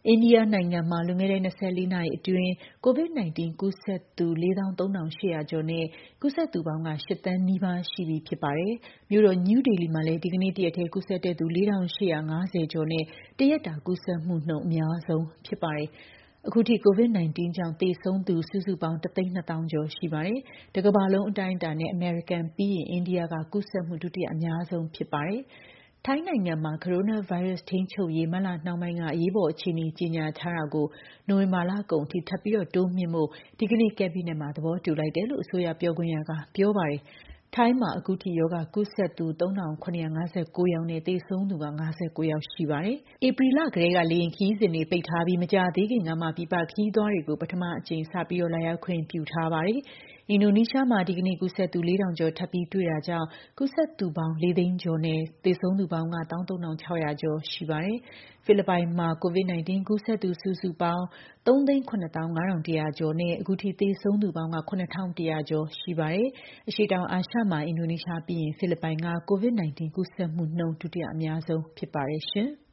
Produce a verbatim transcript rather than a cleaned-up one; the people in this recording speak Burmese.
အိန္ဒိယနိုင်ငံမှာ လွန်ခဲ့တဲ့ ၂၄ နာရီအတွင်း COVID 19 ကူးစက်သူ ၄၃,၈၀၀ ကျော်နဲ့ ကူးစက်သူပေါင်းက ၈ သန်းနီးပါးရှိပြီဖြစ်ပါတယ်။ မြို့တော် နယူးဒေလီမှာလည်း ဒီကနေ့ တရက်တည်း ကူးစက်တဲ့သူ ၄,၈၅၀ ကျော်နဲ့ တရက်တာ ကူးစက်မှုနှုန်း အများဆုံးဖြစ်ပါတယ်။ အခုထိ COVID 19 ကြောင့် သေဆုံးသူ စုစုပေါင်း ၁၂၀,၀၀၀ ကျော်ရှိပါတယ်။ တကမ္ဘာလုံးအတိုင်းအတာနဲ့ အမေရိကန်ပြီးရင် အိန္ဒိယက ကူးစက်မှု ဒုတိယအများဆုံးဖြစ်ပါတယ်။ ထိုင်းနိုင်ငံမှာ ကိုရိုနာဗိုင်းရပ်စ်ထိန်းချုပ်ရေး မတ်လနှောင်းပိုင်းက အရေးပေါ်အခြေအနေ ကြေညာထားတာကို နိုဝင်ဘာလကုန်အထိ ထပ်ပြီးတိုးမြှင့်ဖို့ ဒီကနေ့ ကက်ဘိနက်မှာ သဘောတူလိုက်တယ်လို့ အစိုးရပြောခွင့်ရက ပြောပါတယ်။ ထိုင်းမှာ အခုထိ ရောဂါကူးစက်သူ ၃,၇၅၉ ယောက်နဲ့ သေဆုံးသူက ၅၉ ယောက်ရှိပါတယ်။ ဧပြီလကတည်းက လေယာဉ်ခရီးစဉ်တွေ ပိတ်ထားပြီး မကြာသေးခင်ကမှ ပြည်ပခရီးသွားတွေကို ပထမအကြိမ် စပြီး လာရောက်ခွင့်ပြုထားပါတယ်။ အင်ဒိုနီးရှားမှာ ဒီကနေ့ ကူးစက်သူ ၄,၀၀၀ ကျော်ထပ်ပြီးတွေ့တာကြောင့် ကူးစက်သူပေါင်း ၄၀၀,၀၀၀ ကျော်နဲ့ သေဆုံးသူပေါင်းက ၁၃,၆၀၀ ကျော်ရှိပါတယ်။ ဖိလစ်ပိုင်မှာ COVID 19 ကူးစက်သူ စုစုပေါင်း ၃၇၅,၁၀၀ ကျော်နဲ့ အခုထိ သေဆုံးသူပေါင်းက ၇,၁၀၀ ကျော်ရှိပါတယ်။ အရှေ့တောင်အာရှမှာ အင်ဒိုနီးရှားပြီးရင် ဖိလစ်ပိုင်က COVID 19 ကူးစက်မှုနှုန်း ဒုတိယအများဆုံးဖြစ်ပါတယ်ရှင်။